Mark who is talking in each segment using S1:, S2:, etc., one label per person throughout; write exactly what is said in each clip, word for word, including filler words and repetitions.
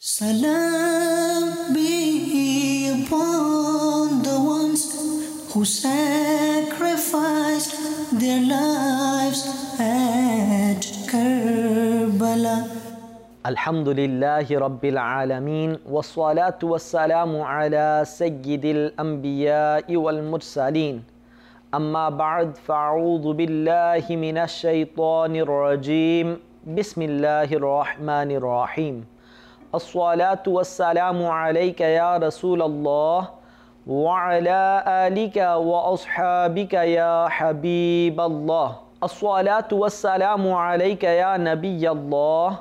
S1: Salam be upon the ones who sacrificed their lives at Karbala.
S2: Alhamdulillahi Rabbil Alameen, wassalatu wassalamu ala Sayyidil Anbiya'i wal Mursaleen. Amma ba'd, fa'udhu billahi minash shaytanir rajim. Bismillahir Rahmanir Rahim. As-salatu wassalamu alayka ya Rasulallah wa ala alika wa ashabika ya Habiballah. As-salatu wassalamu alayka ya Nabiyallah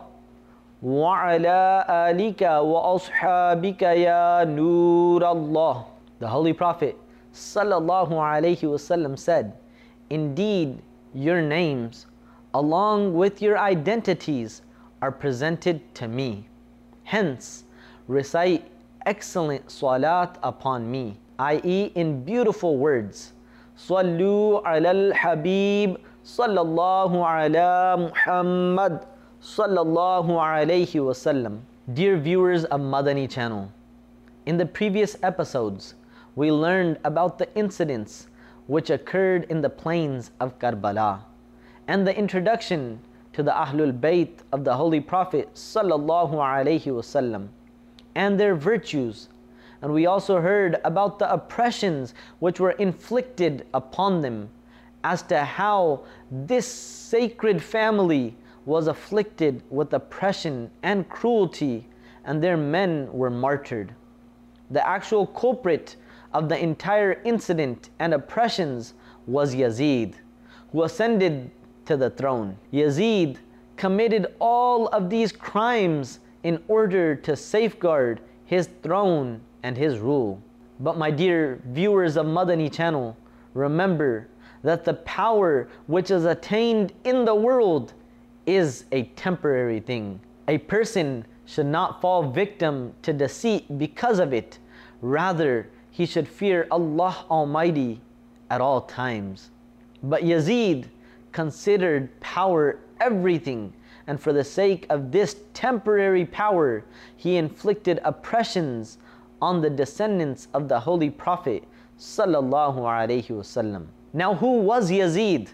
S2: wa ala alika wa ashabika ya Nurallah. The Holy Prophet sallallahu alayhi wasallam said, "Indeed, your names along with your identities are presented to me. Hence, recite excellent salat upon me, that is in beautiful words. Sallu ala al-Habib sallallahu ala Muhammad sallallahu alayhi wasallam." Dear viewers of Madani channel, in the previous episodes, we learned about the incidents which occurred in the plains of Karbala and the introduction to the Ahlul Bayt of the Holy Prophet sallallahu alayhi wasallam and their virtues. And we also heard about the oppressions which were inflicted upon them, as to how this sacred family was afflicted with oppression and cruelty, and their men were martyred. The actual culprit of the entire incident and oppressions was Yazid, who ascended to the throne. Yazid committed all of these crimes in order to safeguard his throne and his rule. But my dear viewers of Madani channel, remember that the power which is attained in the world is a temporary thing. A person should not fall victim to deceit because of it. Rather, he should fear Allah Almighty at all times. But Yazid considered power everything, and for the sake of this temporary power, he inflicted oppressions on the descendants of the Holy Prophet sallallahu alaihi wasallam. Now, who was Yazid?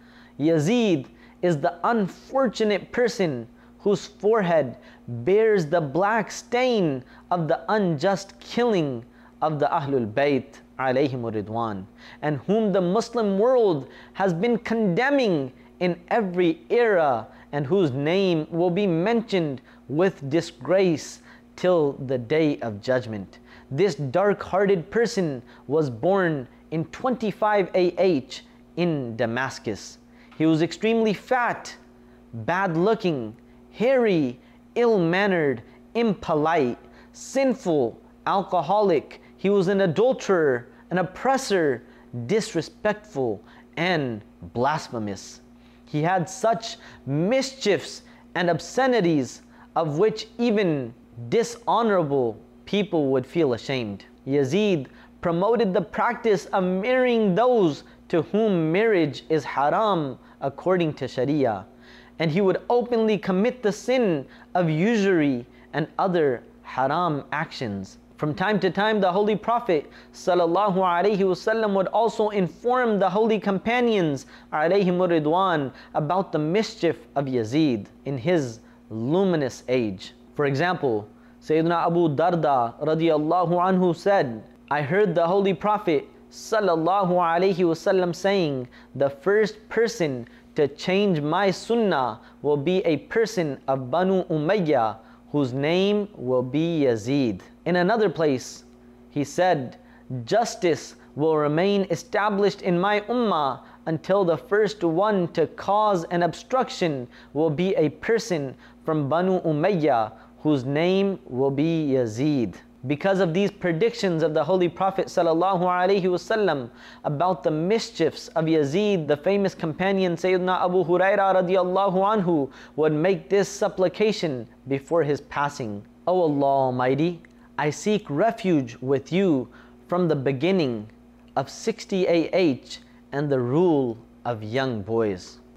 S2: Yazid is the unfortunate person whose forehead bears the black stain of the unjust killing of the Ahlul Bayt alayhim ridwan, and whom the Muslim world has been condemning in every era, and whose name will be mentioned with disgrace till the day of judgment. This dark-hearted person was born in twenty-five A H in Damascus. He was extremely fat, bad-looking, hairy, ill-mannered, impolite, sinful, alcoholic. He was an adulterer, an oppressor, disrespectful, and blasphemous. He had such mischiefs and obscenities of which even dishonorable people would feel ashamed. Yazid promoted the practice of marrying those to whom marriage is haram according to Sharia, and he would openly commit the sin of usury and other haram actions. From time to time, the Holy Prophet sallallahu alaihi wasallam would also inform the holy companions alayhim ridwan about the mischief of Yazid in his luminous age. For example, Sayyidina Abu Darda radiyallahu anhu said, "I heard the Holy Prophet sallallahu alaihi wasallam saying, the first person to change my sunnah will be a person of Banu Umayyah, whose name will be Yazid." In another place, he said, "Justice will remain established in my ummah until the first one to cause an obstruction will be a person from Banu Umayyah, whose name will be Yazid." Because of these predictions of the Holy Prophet sallallahu alaihi wasallam about the mischiefs of Yazid, the famous companion Sayyidina Abu Hurairah radiyallahu anhu would make this supplication before his passing: "O Allah Almighty, I seek refuge with you from the beginning of sixty A H and the rule of young boys."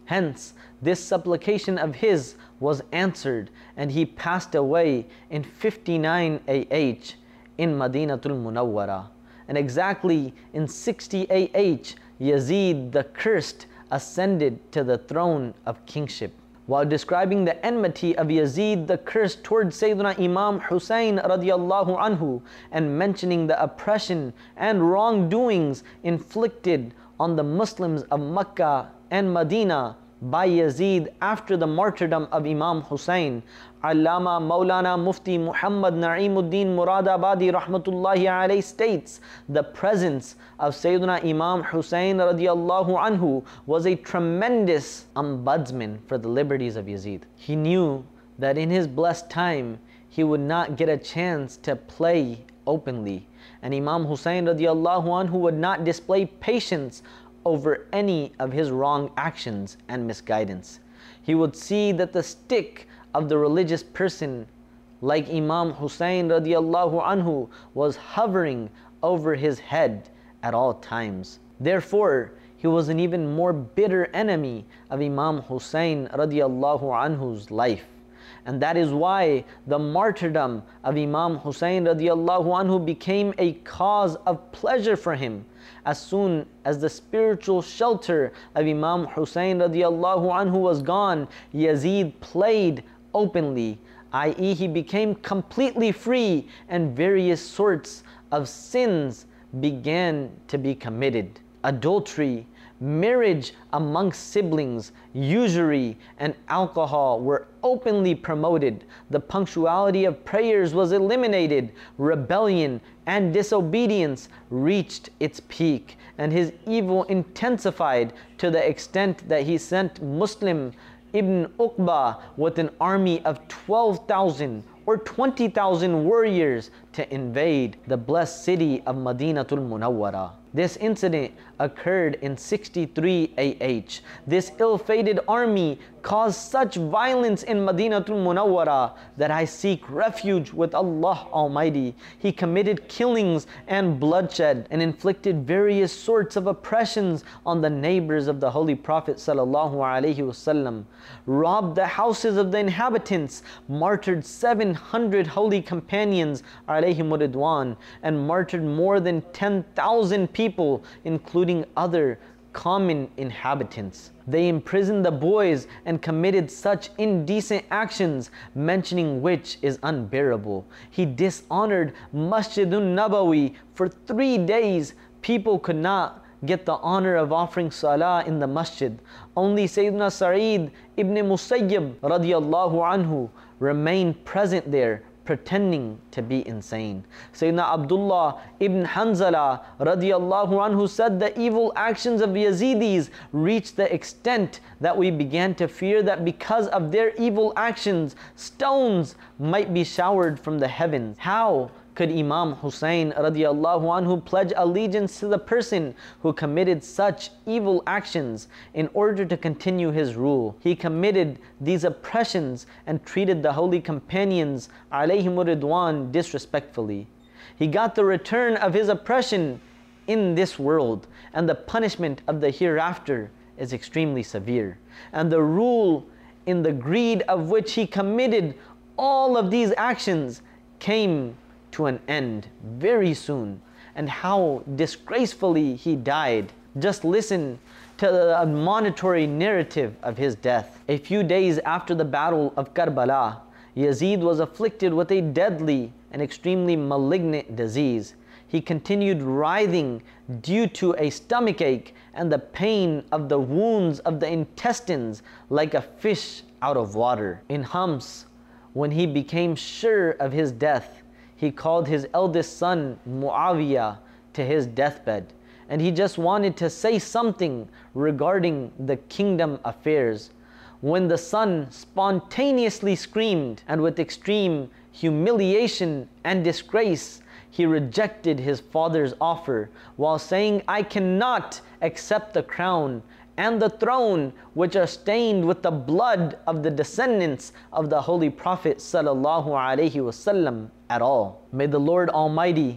S2: Hence, this supplication of his was answered, and he passed away in fifty-nine A H in Madinatul Munawwara. And exactly in sixty A H, Yazid the Cursed ascended to the throne of kingship. While describing the enmity of Yazid the Cursed towards Sayyidina Imam Hussein radiallahu anhu, and mentioning the oppression and wrongdoings inflicted on the Muslims of Makkah and Medina by Yazid after the martyrdom of Imam Hussein, Allama Maulana Mufti Muhammad Na'imuddin Muradabadi rahmatullahi alayhi states, the presence of Sayyidina Imam Hussein radiallahu anhu was a tremendous ombudsman for the liberties of Yazid. He knew that in his blessed time he would not get a chance to play openly, and Imam Hussein radiallahu anhu would not display patience over any of his wrong actions and misguidance. He would see that the stick of the religious person like Imam Hussein radiallahu anhu was hovering over his head at all times. Therefore, he was an even more bitter enemy of Imam Hussein radiallahu anhu's life. And that is why the martyrdom of Imam Hussein radiallahu anhu became a cause of pleasure for him. As soon as the spiritual shelter of Imam Hussein radiallahu anhu was gone, Yazid played openly, that is he became completely free, and various sorts of sins began to be committed. Adultery, marriage amongst siblings, usury, and alcohol were openly promoted. The punctuality of prayers was eliminated. Rebellion and disobedience reached its peak, and his evil intensified to the extent that he sent Muslim ibn Uqba with an army of twelve thousand or twenty thousand warriors to invade the blessed city of Madinatul Munawwara. This incident occurred in sixty-three A H. This ill-fated army caused such violence in Madinatul Munawwara that I seek refuge with Allah Almighty. He committed killings and bloodshed and inflicted various sorts of oppressions on the neighbors of the Holy Prophet sallallahu alaihi wasallam, robbed the houses of the inhabitants, martyred seven hundred holy companions alayhim ridwan, and martyred more than ten thousand people, including other common inhabitants. They imprisoned the boys and committed such indecent actions, mentioning which is unbearable. He dishonored Masjidun Nabawi for three days. People could not get the honor of offering salah in the masjid. Only Sayyidina Sa'id ibn Musayyib radiallahu anhu remained present there, pretending to be insane. Sayyidina Abdullah ibn Hanzala radiallahu anhu said the evil actions of Yazidis reached the extent that we began to fear that because of their evil actions, stones might be showered from the heavens. How could Imam Hussein radiallahu anhu pledge allegiance to the person who committed such evil actions in order to continue his rule? He committed these oppressions and treated the holy companions alayhim ridwan disrespectfully. He got the return of his oppression in this world, and the punishment of the hereafter is extremely severe. And the rule in the greed of which he committed all of these actions came to an end very soon, and how disgracefully he died. Just listen to the admonitory narrative of his death. A few days after the battle of Karbala, Yazid was afflicted with a deadly and extremely malignant disease. He continued writhing due to a stomachache and the pain of the wounds of the intestines like a fish out of water. In Homs, when he became sure of his death, he called his eldest son Muawiyah to his deathbed, and he just wanted to say something regarding the kingdom affairs, when the son spontaneously screamed, and with extreme humiliation and disgrace he rejected his father's offer, while saying, "I cannot accept the crown and the throne which are stained with the blood of the descendants of the Holy Prophet sallallahu alaihi wasallam at all." May the Lord Almighty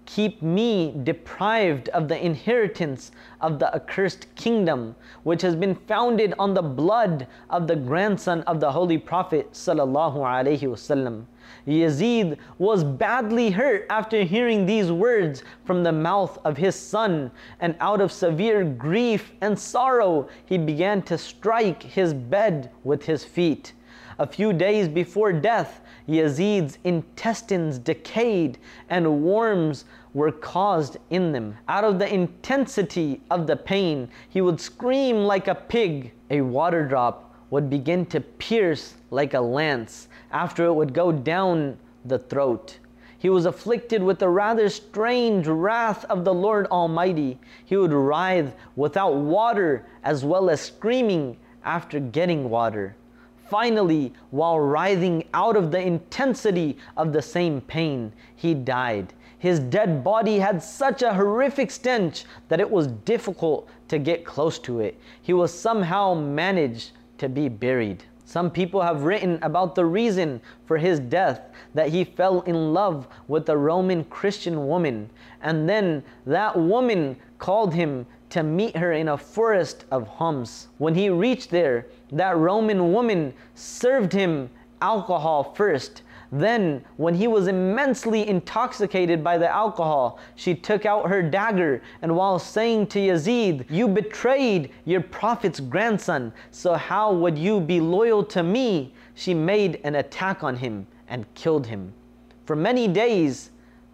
S2: keep me deprived of the inheritance of the accursed kingdom, which has been founded on the blood of the grandson of the Holy Prophet sallallahu alaihi wasallam. Yazid was badly hurt after hearing these words from the mouth of his son, and out of severe grief and sorrow, he began to strike his bed with his feet. A few days before death, Yazid's intestines decayed and worms were caused in them. Out of the intensity of the pain, he would scream like a pig. A water drop would begin to pierce like a lance after it would go down the throat. He was afflicted with a rather strange wrath of the Lord Almighty. He would writhe without water as well as screaming after getting water. Finally, while writhing out of the intensity of the same pain, he died. His dead body had such a horrific stench that it was difficult to get close to it. He was somehow managed to be buried. Some people have written about the reason for his death, that he fell in love with a Roman Christian woman, and then that woman called him to meet her in a forest of Homs. When he reached there, that Roman woman served him alcohol first. Then, when he was immensely intoxicated by the alcohol, she took out her dagger, and while saying to Yazid, "You betrayed your prophet's grandson, so how would you be loyal to me?" she made an attack on him and killed him. For many days,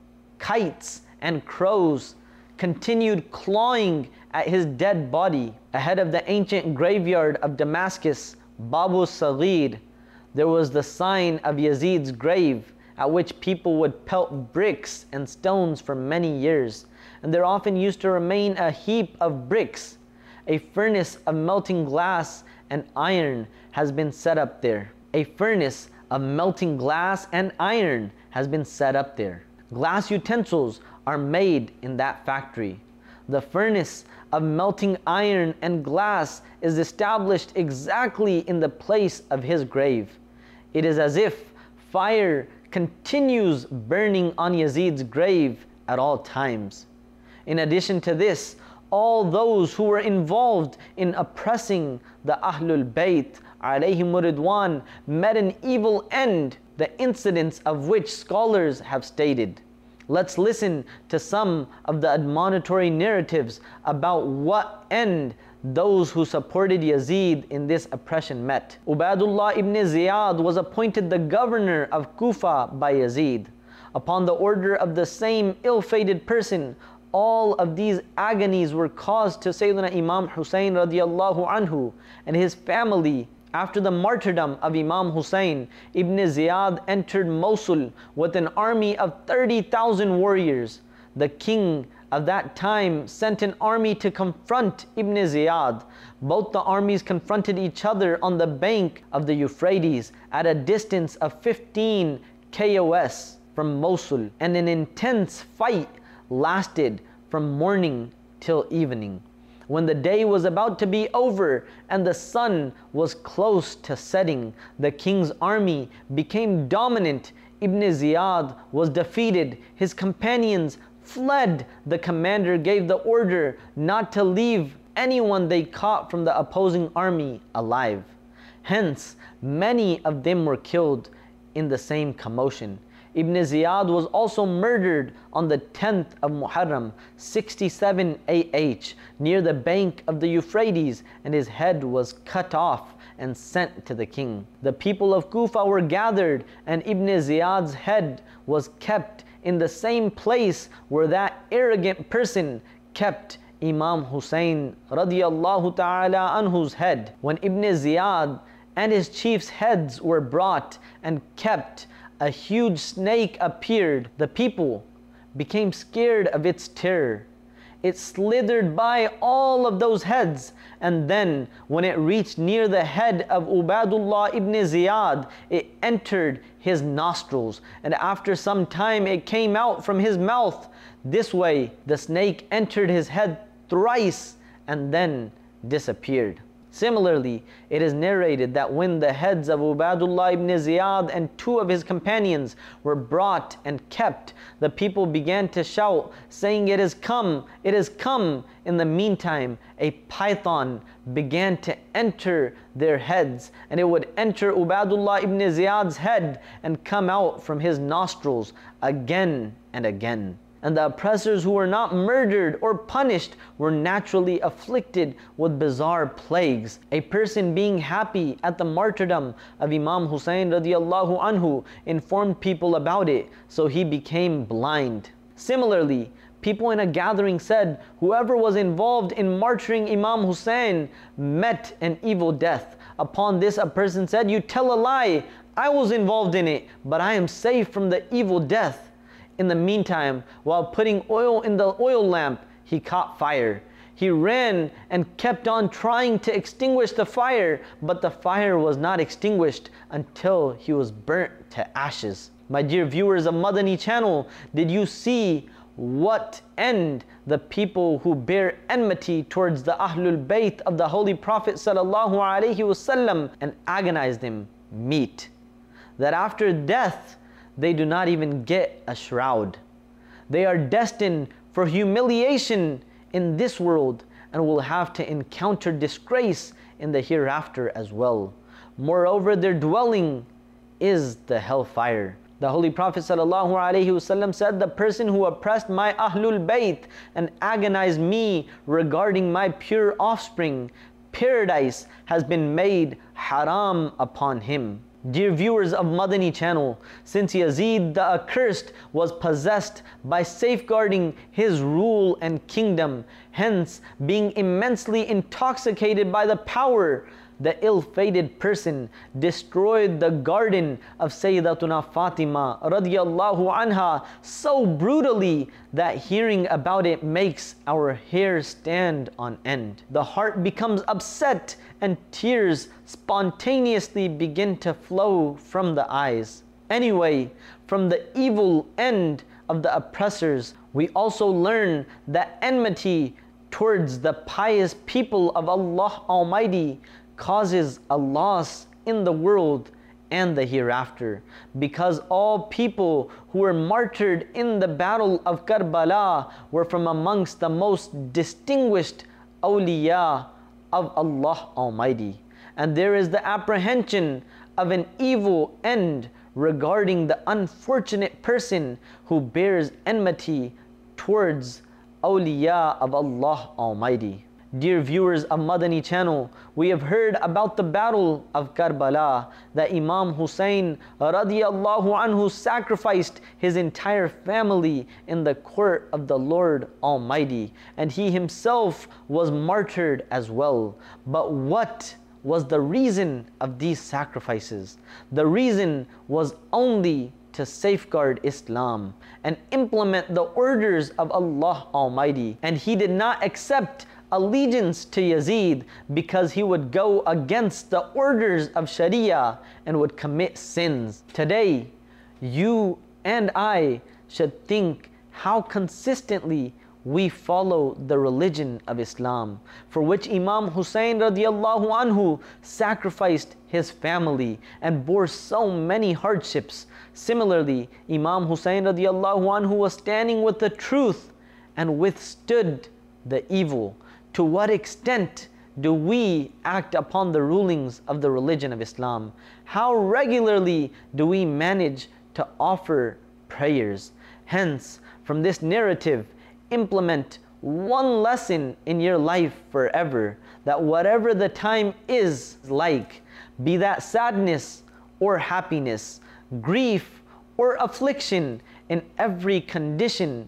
S2: kites and crows continued clawing at his dead body. Ahead of the ancient graveyard of Damascus, Babu Saghir, there was the sign of Yazid's grave, at which people would pelt bricks and stones for many years. And there often used to remain a heap of bricks. A furnace of melting glass and iron has been set up there. A furnace of melting glass and iron has been set up there. Glass utensils are made in that factory. The furnace of melting iron and glass is established exactly in the place of his grave. It is as if fire continues burning on Yazid's grave at all times. In addition to this, all those who were involved in oppressing the Ahlul Bayt alayhim ridwan met an evil end, the incidents of which scholars have stated. Let's listen to some of the admonitory narratives about what end those who supported Yazid in this oppression met. Ubaidullah ibn Ziyad was appointed the governor of Kufa by Yazid. Upon the order of the same ill-fated person, all of these agonies were caused to Sayyidina Imam Hussein radiallahu anhu and his family. After the martyrdom of Imam Hussein, Ibn Ziyad entered Mosul with an army of thirty thousand warriors. The king of that time sent an army to confront Ibn Ziyad. Both the armies confronted each other on the bank of the Euphrates at a distance of fifteen kilometers from Mosul, and an intense fight lasted from morning till evening. When the day was about to be over and the sun was close to setting, the king's army became dominant. Ibn Ziyad was defeated. His companions fled. The commander gave the order not to leave anyone they caught from the opposing army alive. Hence, many of them were killed in the same commotion. Ibn Ziyad was also murdered on the tenth of Muharram, sixty-seven A H, near the bank of the Euphrates, and his head was cut off and sent to the king. The people of Kufa were gathered, and Ibn Ziyad's head was kept in the same place where that arrogant person kept Imam Hussein radiyallahu ta'ala anhu's head. When Ibn Ziyad and his chiefs' heads were brought and kept, a huge snake appeared. The people became scared of its terror. It slithered by all of those heads, and then when it reached near the head of Ubaidullah ibn Ziyad, it entered his nostrils, and after some time it came out from his mouth. This way the snake entered his head thrice and then disappeared. Similarly, it is narrated that when the heads of Ubaidullah ibn Ziyad and two of his companions were brought and kept, the people began to shout, saying, "It has come, it has come." In the meantime, a python began to enter their heads, and it would enter Ubaidullah ibn Ziyad's head and come out from his nostrils again and again. And the oppressors who were not murdered or punished were naturally afflicted with bizarre plagues. A person being happy at the martyrdom of Imam Hussein radiallahu anhu informed people about it, so he became blind. Similarly, people in a gathering said, whoever was involved in martyring Imam Hussein met an evil death. Upon this, a person said, "You tell a lie, I was involved in it, but I am safe from the evil death." In the meantime, while putting oil in the oil lamp, he caught fire. He ran and kept on trying to extinguish the fire, but the fire was not extinguished until he was burnt to ashes. My dear viewers of Madani channel, did you see what end the people who bear enmity towards the Ahlul Bayt of the Holy Prophet sallallahu alaihi wasallam and agonize them meet? That after death, they do not even get a shroud. They are destined for humiliation in this world and will have to encounter disgrace in the hereafter as well. Moreover, their dwelling is the hellfire. The Holy Prophet ﷺ said, "The person who oppressed my Ahlul Bayt and agonized me regarding my pure offspring, paradise has been made haram upon him." Dear viewers of Madani channel, since Yazid the accursed was possessed by safeguarding his rule and kingdom, hence being immensely intoxicated by the power, the ill-fated person destroyed the garden of Sayyidatuna Fatima radiyallahu anha so brutally that hearing about it makes our hair stand on end. The heart becomes upset and tears spontaneously begin to flow from the eyes. Anyway, from the evil end of the oppressors, we also learn that enmity towards the pious people of Allah Almighty causes a loss in the world and the hereafter, because all people who were martyred in the battle of Karbala were from amongst the most distinguished awliya of Allah Almighty. And there is the apprehension of an evil end regarding the unfortunate person who bears enmity towards awliya of Allah Almighty. Dear viewers of Madani channel, we have heard about the battle of Karbala, that Imam Hussein radiyallahu anhu sacrificed his entire family in the court of the Lord Almighty, and he himself was martyred as well. But what was the reason of these sacrifices? The reason was only to safeguard Islam and implement the orders of Allah Almighty, and he did not accept allegiance to Yazid because he would go against the orders of Sharia and would commit sins. Today, you and I should think how consistently we follow the religion of Islam, for which Imam Hussein radiallahu anhu sacrificed his family and bore so many hardships. Similarly, Imam Hussein radiallahu anhu was standing with the truth and withstood the evil. To what extent do we act upon the rulings of the religion of Islam? How regularly do we manage to offer prayers? Hence, from this narrative, implement one lesson in your life forever, that whatever the time is like, be that sadness or happiness, grief or affliction, in every condition,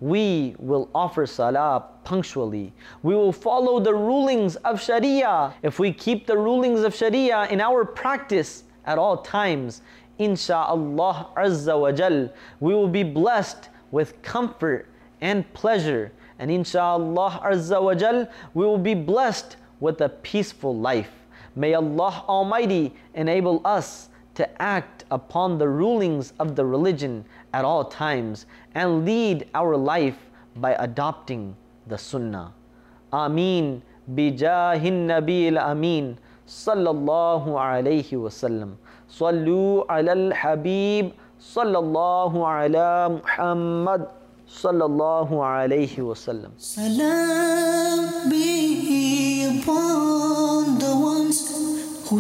S2: we will offer salah punctually. We will follow the rulings of Sharia. If we keep the rulings of Sharia in our practice at all times, insha'Allah Azza wa Jal, we will be blessed with comfort and pleasure. And insha'Allah Azza wa Jal, we will be blessed with a peaceful life. May Allah Almighty enable us to act upon the rulings of the religion at all times and lead our life by adopting the Sunnah. Ameen بجاه النبي الأمين صلى الله عليه وسلم. صلوا على الحبيب صلى الله على محمد صلى الله عليه وسلم.
S1: Salam be upon the ones who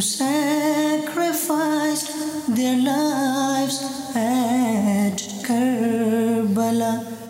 S1: sacrificed their lives at Karbala.